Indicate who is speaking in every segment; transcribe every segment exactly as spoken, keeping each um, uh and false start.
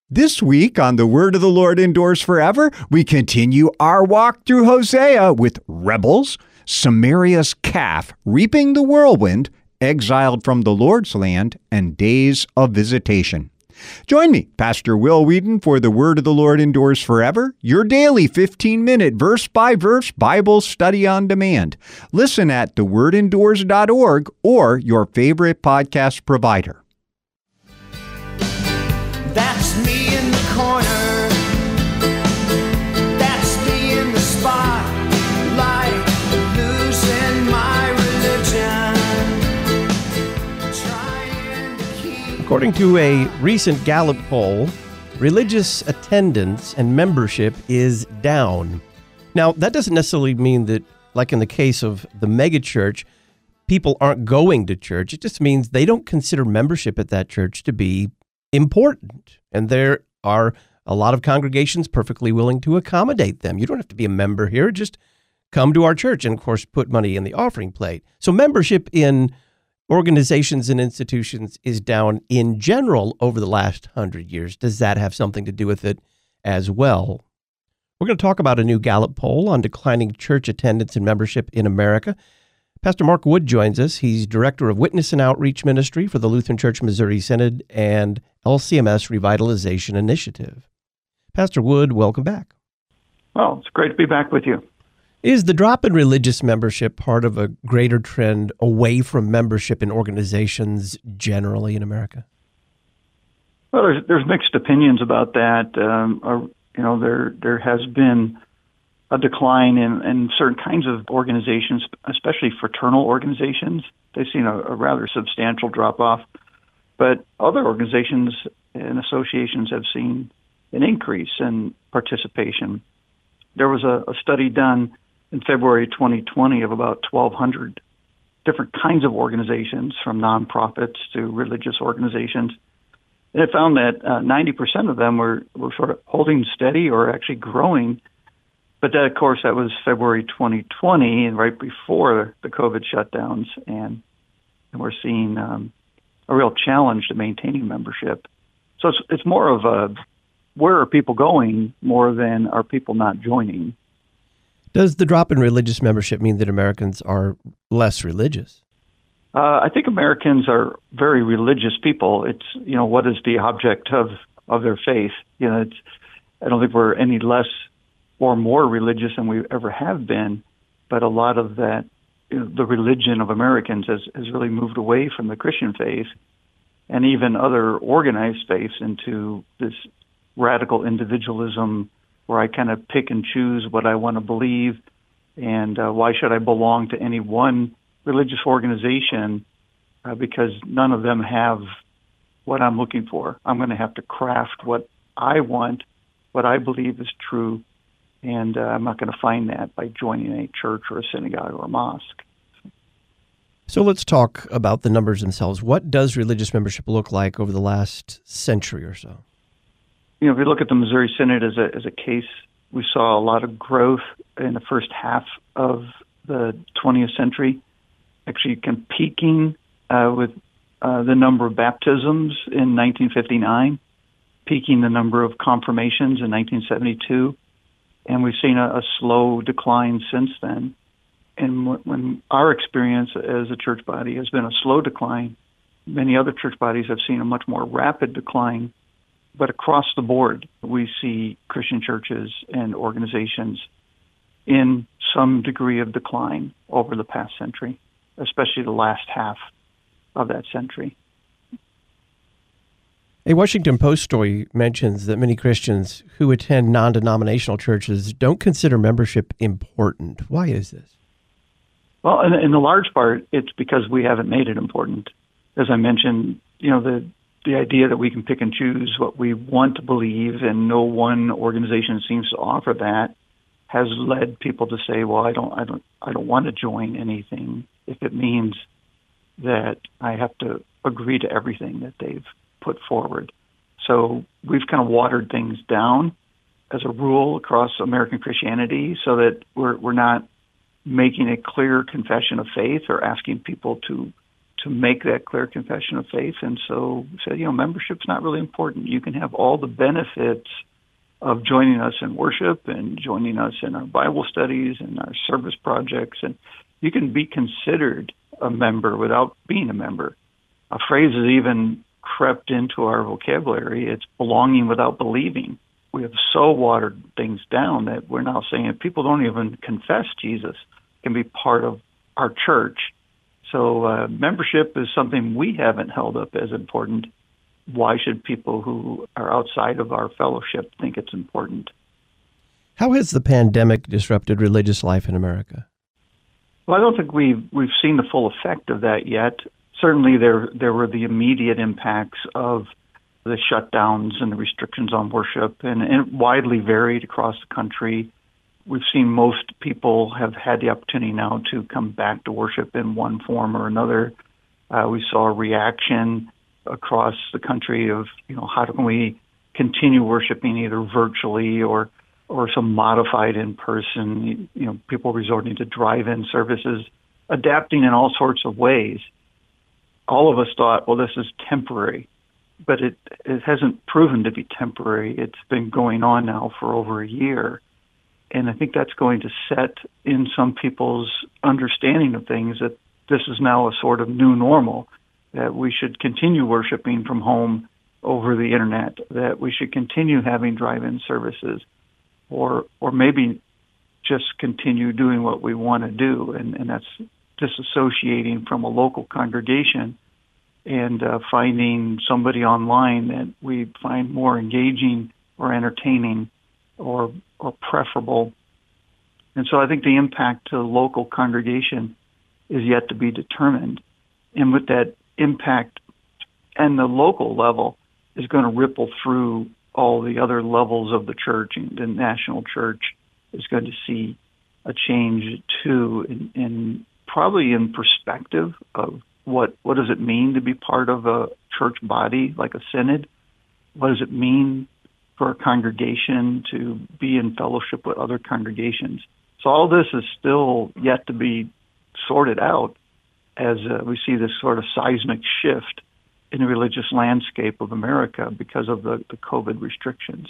Speaker 1: This week on The Word of the Lord Endures Forever, we continue our walk through Hosea with rebels, Samaria's calf, reaping the whirlwind, exiled from the Lord's land, and days of visitation. Join me, Pastor Will Wheaton, for The Word of the Lord Endures Forever, your daily fifteen-minute verse-by-verse Bible study on demand. Listen at the word endures dot org or your favorite podcast provider.
Speaker 2: That's me in the corner. That's me in the spotlight, losing my religion. Trying to keep
Speaker 3: According to a recent Gallup poll, religious attendance and membership is down. Now, that doesn't necessarily mean that, like in the case of the megachurch, people aren't going to church. It just means they don't consider membership at that church to be important. And there are a lot of congregations perfectly willing to accommodate them. You don't have to be a member here. Just come to our church and, of course, put money in the offering plate. So membership in organizations and institutions is down in general over the last hundred years. Does that have something to do with it as well? We're going to talk about a new Gallup poll on declining church attendance and membership in America. Pastor Mark Wood joins us. He's Director of Witness and Outreach Ministry for the Lutheran Church Missouri Synod and L C M S Revitalization Initiative. Pastor Wood, welcome back.
Speaker 4: Well, it's great to be back with you.
Speaker 3: Is the drop in religious membership part of a greater trend away from membership in organizations generally in America?
Speaker 4: Well, there's, there's mixed opinions about that. Um, uh, you know, there there has been a decline in, in certain kinds of organizations, especially fraternal organizations. They've seen a, a rather substantial drop-off. But other organizations and associations have seen an increase in participation. There was a, a study done in February twenty twenty of about twelve hundred different kinds of organizations, from nonprofits to religious organizations. And it found that uh, ninety percent of them were, were sort of holding steady or actually growing. But that, of course, that was February twenty twenty, and right before the COVID shutdowns, and, and we're seeing um, a real challenge to maintaining membership. So it's, it's more of a, where are people going more than are people not joining?
Speaker 3: Does the drop in religious membership mean that Americans are less religious?
Speaker 4: Uh, I think Americans are very religious people. It's, you know, what is the object of, of their faith? You know, it's, I don't think we're any less or more religious than we ever have been, but a lot of that, you know, the religion of Americans has, has really moved away from the Christian faith and even other organized faiths into this radical individualism where I kind of pick and choose what I want to believe, and uh, why should I belong to any one religious organization uh, because none of them have what I'm looking for. I'm going to have to craft what I want, what I believe is true, and uh, I'm not going to find that by joining a church or a synagogue or a mosque.
Speaker 3: So let's talk about the numbers themselves. What does religious membership look like over the last century or so?
Speaker 4: You know, if we look at the Missouri Synod as a as a case, we saw a lot of growth in the first half of the twentieth century, actually kind of peaking uh, with uh, the number of baptisms in nineteen fifty-nine, peaking the number of confirmations in nineteen seventy-two. And we've seen a, a slow decline since then. And w- when our experience as a church body has been a slow decline, many other church bodies have seen a much more rapid decline. But across the board, we see Christian churches and organizations in some degree of decline over the past century, especially the last half of that century.
Speaker 3: A Washington Post story mentions that many Christians who attend non-denominational churches don't consider membership important. Why is this?
Speaker 4: Well, in, in the large part, it's because we haven't made it important. As I mentioned, you know, the the idea that we can pick and choose what we want to believe, and no one organization seems to offer that, has led people to say, "Well, I don't, I don't, I don't want to join anything if it means that I have to agree to everything that they've put forward." So we've kind of watered things down as a rule across American Christianity, so that we're we're not making a clear confession of faith or asking people to to make that clear confession of faith. And so said, you know, membership's not really important. You can have all the benefits of joining us in worship and joining us in our Bible studies and our service projects, and you can be considered a member without being a member. A phrase has even crept into our vocabulary. It's belonging without believing. We have so watered things down that we're now saying if people don't even confess Jesus can be part of our church. So uh, membership is something we haven't held up as important. Why should people who are outside of our fellowship think it's important?
Speaker 3: How has the pandemic disrupted religious life in America?
Speaker 4: Well, I don't think we've we've seen the full effect of that yet. Certainly, there there were the immediate impacts of the shutdowns and the restrictions on worship, and, and it widely varied across the country. We've seen most people have had the opportunity now to come back to worship in one form or another. Uh, we saw a reaction across the country of, you know, how can we continue worshiping either virtually or or some modified in person, you know, people resorting to drive-in services, adapting in all sorts of ways. All of us thought, well, this is temporary, but it, it hasn't proven to be temporary. It's been going on now for over a year. And I think that's going to set in some people's understanding of things that this is now a sort of new normal, that we should continue worshiping from home over the internet, that we should continue having drive-in services, or or maybe just continue doing what we want to do, and, and that's disassociating from a local congregation and uh, finding somebody online that we find more engaging or entertaining or or preferable. And so I think the impact to the local congregation is yet to be determined. And with that impact and the local level is going to ripple through all the other levels of the church, and the national church is going to see a change too, in, in probably in perspective of what what does it mean to be part of a church body like a synod? What does it mean for a congregation to be in fellowship with other congregations? So all this is still yet to be sorted out as uh, we see this sort of seismic shift in the religious landscape of America because of the, the COVID restrictions.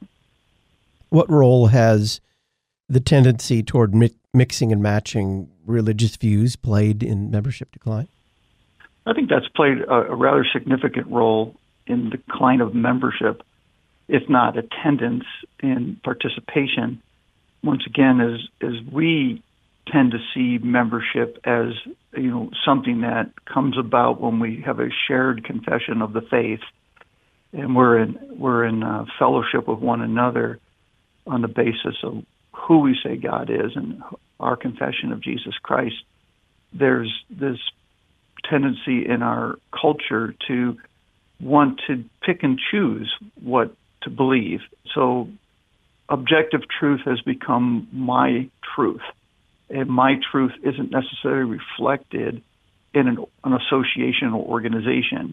Speaker 3: What role has the tendency toward mi- mixing and matching religious views played in membership decline?
Speaker 4: I think that's played a, a rather significant role in the decline of membership, if not attendance and participation. Once again, as as we tend to see membership as, you know, something that comes about when we have a shared confession of the faith, and we're in we're in uh, fellowship with one another on the basis of who we say God is and our confession of Jesus Christ. There's this tendency in our culture to want to pick and choose what to believe. So objective truth has become my truth, and my truth isn't necessarily reflected in an, an association or organization.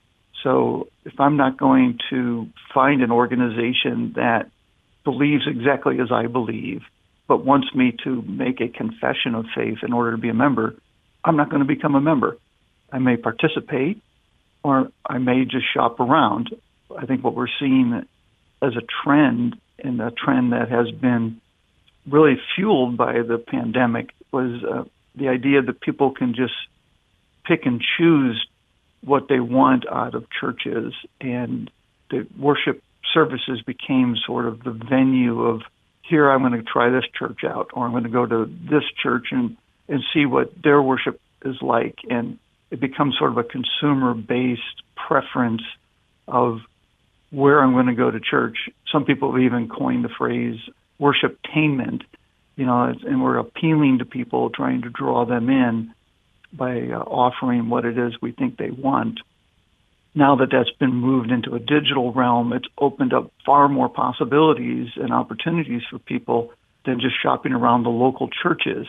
Speaker 4: So if I'm not going to find an organization that believes exactly as I believe, but wants me to make a confession of faith in order to be a member, I'm not going to become a member. I may participate, or I may just shop around. I think what we're seeing as a trend, and a trend that has been really fueled by the pandemic, was uh, the idea that people can just pick and choose what they want out of churches, and the worship services became sort of the venue of, here I'm going to try this church out, or I'm going to go to this church and, and see what their worship is like. And it becomes sort of a consumer-based preference of where I'm going to go to church. Some people have even coined the phrase worshiptainment, you know, and we're appealing to people, trying to draw them in by uh, offering what it is we think they want. Now that that's been moved into a digital realm, it's opened up far more possibilities and opportunities for people than just shopping around the local churches.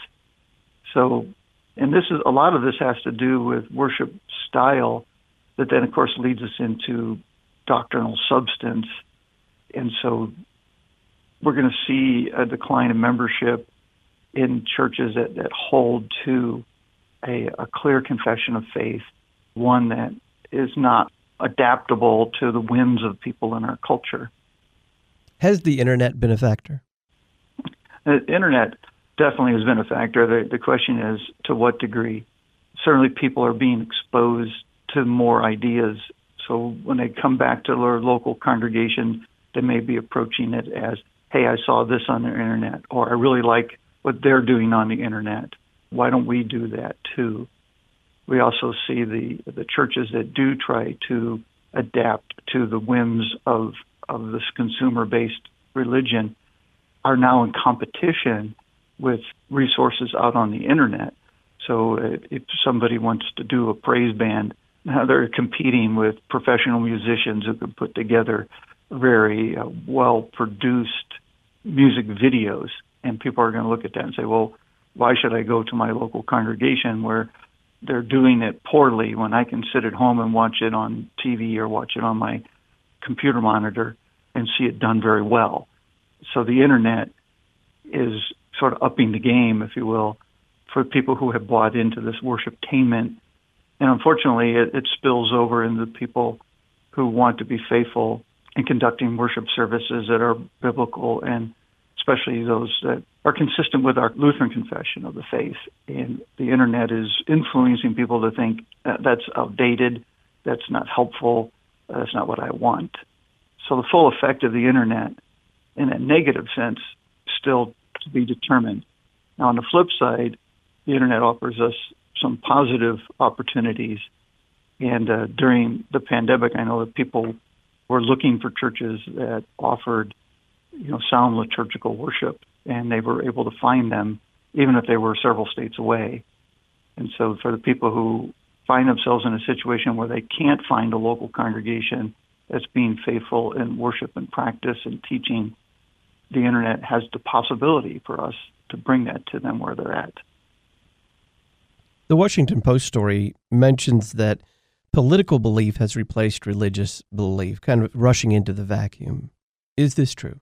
Speaker 4: So, and this is, a lot of this has to do with worship style that then, of course, leads us into doctrinal substance. And so we're going to see a decline in membership in churches that, that hold to a, a clear confession of faith one that is not adaptable to the whims of people in our culture.
Speaker 3: Has the internet been a factor?
Speaker 4: The internet definitely has been a factor. The, the question is, to what degree? Certainly people are being exposed to more ideas. So when they come back to their local congregation, they may be approaching it as, hey, I saw this on the internet, or I really like what they're doing on the internet. Why don't we do that too? We also see the, the churches that do try to adapt to the whims of, of this consumer-based religion are now in competition with resources out on the internet. So if somebody wants to do a praise band, now they're competing with professional musicians who can put together very uh, well-produced music videos. And people are going to look at that and say, well, why should I go to my local congregation where they're doing it poorly when I can sit at home and watch it on T V or watch it on my computer monitor and see it done very well? So the internet is sort of upping the game, if you will, for people who have bought into this worshiptainment. And unfortunately, it, it spills over into people who want to be faithful in conducting worship services that are biblical, and especially those that are consistent with our Lutheran confession of the faith. And the internet is influencing people to think that that's outdated, that's not helpful, that's not what I want. So the full effect of the internet in a negative sense still to be determined. Now, on the flip side, the internet offers us some positive opportunities. And uh, during the pandemic, I know that people were looking for churches that offered, you know, sound liturgical worship, and they were able to find them even if they were several states away. And so for the people who find themselves in a situation where they can't find a local congregation that's being faithful in worship and practice and teaching, the internet has the possibility for us to bring that to them where they're at.
Speaker 3: The Washington Post story mentions that political belief has replaced religious belief, kind of rushing into the vacuum. Is this true?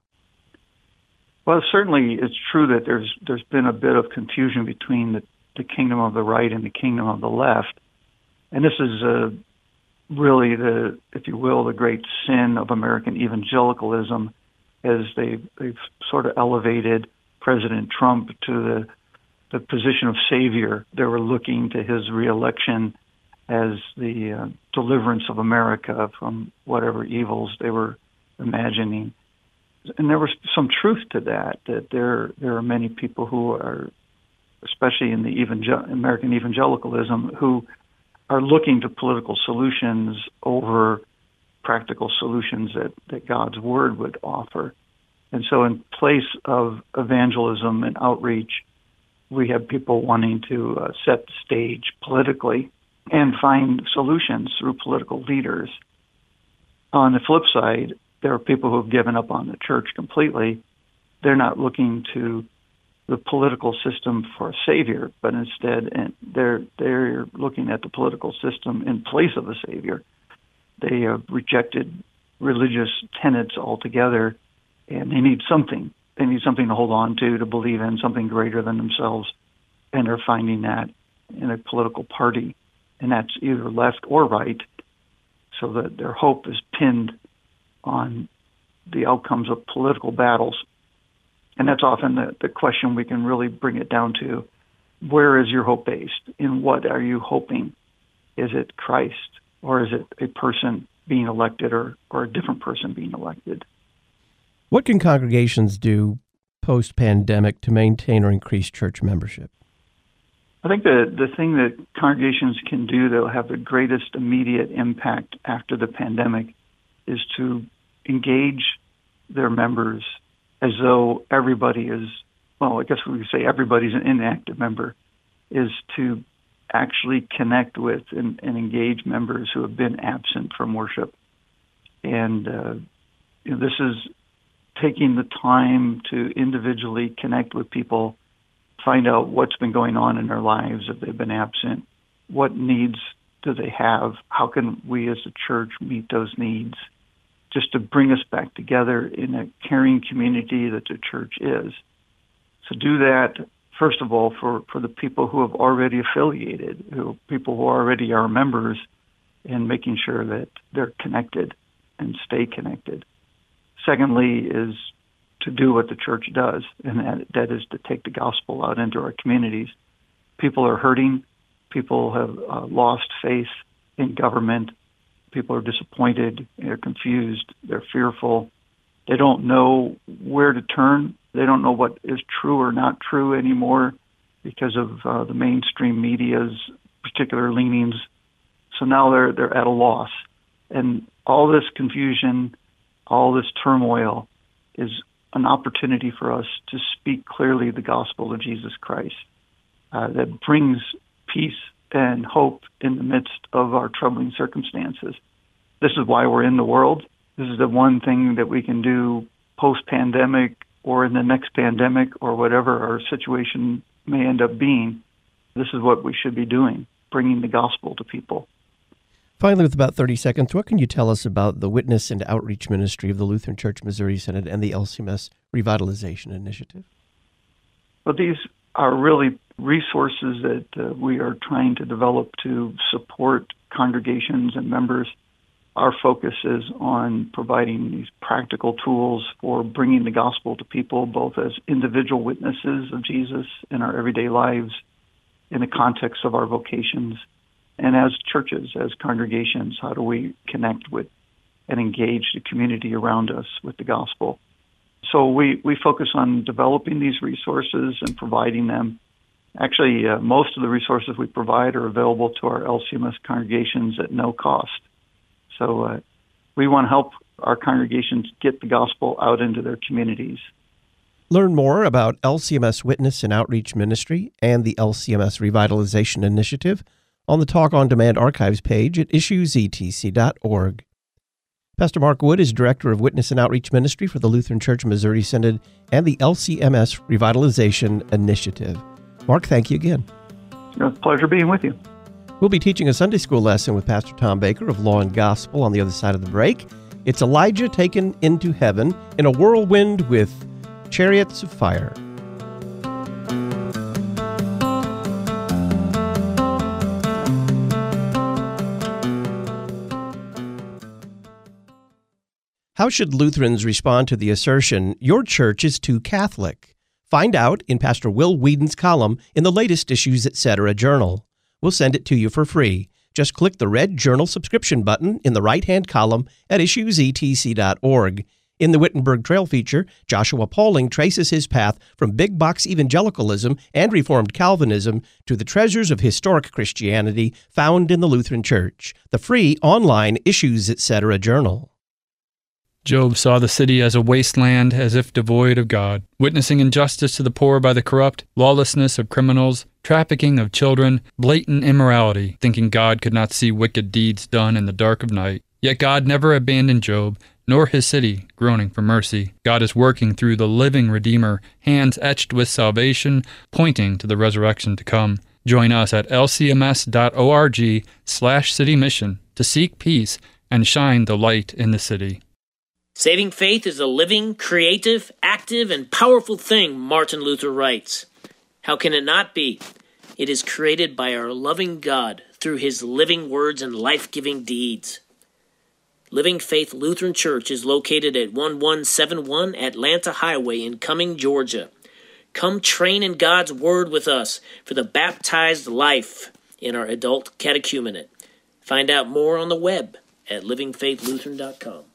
Speaker 4: Well, certainly it's true that there's there's been a bit of confusion between the, the kingdom of the right and the kingdom of the left. And this is uh, really the, if you will, the great sin of American evangelicalism, as they've, they've sort of elevated President Trump to the the position of savior. They were looking to his reelection as the uh, deliverance of America from whatever evils they were imagining. And there was some truth to that, that there there are many people who are, especially in the evangel- American evangelicalism, who are looking to political solutions over practical solutions that, that God's Word would offer. And so in place of evangelism and outreach, we have people wanting to uh, set the stage politically and find solutions through political leaders. On the flip side, there are people who have given up on the church completely. They're not looking to the political system for a savior, but instead and they're they're looking at the political system in place of a savior. They have rejected religious tenets altogether, and they need something. They need something to hold on to, to believe in, something greater than themselves, and they're finding that in a political party, and that's either left or right, so that their hope is pinned on the outcomes of political battles. And that's often the, the question we can really bring it down to. Where is your hope based? In what are you hoping? Is it Christ, or is it a person being elected, or, or a different person being elected?
Speaker 3: What can congregations do post-pandemic to maintain or increase church membership?
Speaker 4: I think the, the thing that congregations can do that will have the greatest immediate impact after the pandemic is to engage their members as though everybody is, well, I guess we would say everybody's an inactive member, is to actually connect with and, and engage members who have been absent from worship. And uh, you know, this is taking the time to individually connect with people, find out what's been going on in their lives if they've been absent, what needs do they have, how can we as a church meet those needs, just to bring us back together in a caring community that the church is. So do that, first of all, for, for the people who have already affiliated, who people who already are members, in making sure that they're connected and stay connected. Secondly is to do what the church does, and that, that is to take the gospel out into our communities. People are hurting. People have uh, lost faith in government. People are disappointed. They're confused. They're fearful. They don't know where to turn. They don't know what is true or not true anymore because of uh, the mainstream media's particular leanings. So now they're they're at a loss. And all this confusion, all this turmoil is an opportunity for us to speak clearly the gospel of Jesus Christ uh, that brings peace and hope in the midst of our troubling circumstances. This is why we're in the world. This is the one thing that we can do post-pandemic or in the next pandemic or whatever our situation may end up being. This is what we should be doing, bringing the gospel to people.
Speaker 3: Finally, with about thirty seconds, what can you tell us about the Witness and Outreach Ministry of the Lutheran Church Missouri Synod and the L C M S Revitalization Initiative?
Speaker 4: Well, these are really resources that uh, we are trying to develop to support congregations and members. Our focus is on providing these practical tools for bringing the gospel to people, both as individual witnesses of Jesus in our everyday lives, in the context of our vocations, and as churches, as congregations. How do we connect with and engage the community around us with the gospel? So we, we focus on developing these resources and providing them. Actually, uh, most of the resources we provide are available to our L C M S congregations at no cost. So uh, we want to help our congregations get the gospel out into their communities.
Speaker 3: Learn more about L C M S Witness and Outreach Ministry and the L C M S Revitalization Initiative on the Talk on Demand archives page at issues e t c dot org. Pastor Mark Wood is Director of Witness and Outreach Ministry for the Lutheran Church Missouri Synod and the L C M S Revitalization Initiative. Mark, thank you again.
Speaker 4: It's a pleasure being with you.
Speaker 3: We'll be teaching a Sunday school lesson with Pastor Tom Baker of Law and Gospel on the other side of the break. It's Elijah taken into heaven in a whirlwind with chariots of fire. How should Lutherans respond to the assertion, your church is too Catholic? Find out in Pastor Will Whedon's column in the latest Issues Etc. journal. We'll send it to you for free. Just click the red journal subscription button in the right-hand column at issues e t c dot org. In the Wittenberg Trail feature, Joshua Pauling traces his path from big box evangelicalism and Reformed Calvinism to the treasures of historic Christianity found in the Lutheran Church. The free online Issues Etc. journal.
Speaker 5: Job saw the city as a wasteland, as if devoid of God, witnessing injustice to the poor by the corrupt, lawlessness of criminals, trafficking of children, blatant immorality, thinking God could not see wicked deeds done in the dark of night. Yet God never abandoned Job, nor his city, groaning for mercy. God is working through the living Redeemer, hands etched with salvation, pointing to the resurrection to come. Join us at l c m s dot org slash city mission to seek peace and shine the light in the city.
Speaker 6: Saving faith is a living, creative, active, and powerful thing, Martin Luther writes. How can it not be? It is created by our loving God through his living words and life-giving deeds. Living Faith Lutheran Church is located at eleven seventy-one Atlanta Highway in Cumming, Georgia. Come train in God's Word with us for the baptized life in our adult catechumenate. Find out more on the web at living faith lutheran dot com.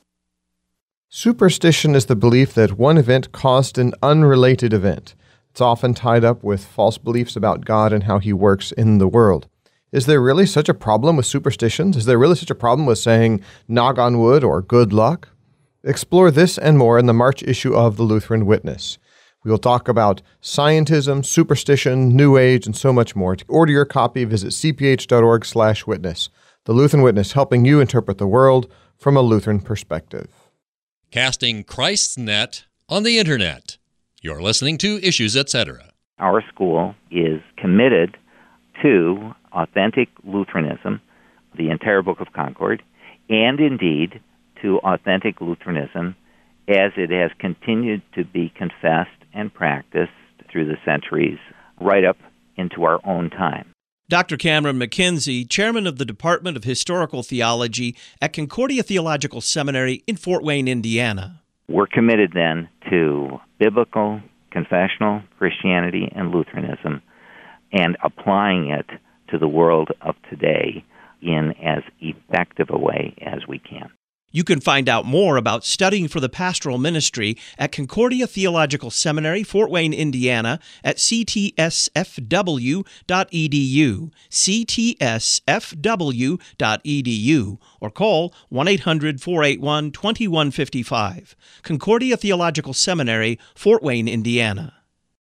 Speaker 7: Superstition is the belief that one event caused an unrelated event. It's often tied up with false beliefs about God and how he works in the world. Is there really such a problem with superstitions? Is there really such a problem with saying knock on wood or good luck? Explore this and more in the March issue of the Lutheran Witness. We will talk about scientism, superstition, New Age, and so much more. To order your copy, visit c p h dot org slash witness. The Lutheran Witness, helping you interpret the world from a Lutheran perspective.
Speaker 8: Casting Christ's net on the Internet. You're listening to Issues Etc.
Speaker 9: Our school is committed to authentic Lutheranism, the entire Book of Concord, and indeed to authentic Lutheranism as it has continued to be confessed and practiced through the centuries right up into our own time.
Speaker 3: Doctor Cameron McKenzie, chairman of the Department of Historical Theology at Concordia Theological Seminary in Fort Wayne, Indiana.
Speaker 9: We're committed then to biblical, confessional Christianity and Lutheranism and applying it to the world of today in as effective a way as we can.
Speaker 3: You can find out more about studying for the pastoral ministry at Concordia Theological Seminary, Fort Wayne, Indiana, at c t s f w dot e d u, c t s f w dot e d u, or call one eight hundred, four eight one, two one five five. Concordia Theological Seminary, Fort Wayne, Indiana.